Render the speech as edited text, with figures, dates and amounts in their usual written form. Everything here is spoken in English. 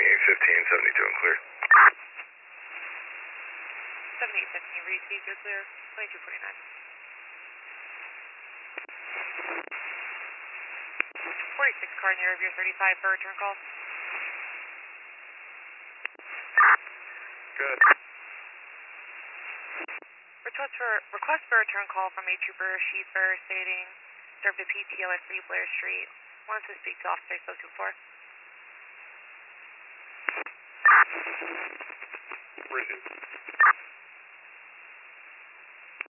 7815, 72 and clear. 7815, received, you're clear. 2249. 46 car near of your 35 for return call. Good. Request for return call from a trooper Schieffer stating served a PTO at 3 Blair Street. Wants to speak to officer spoken for. Bridget.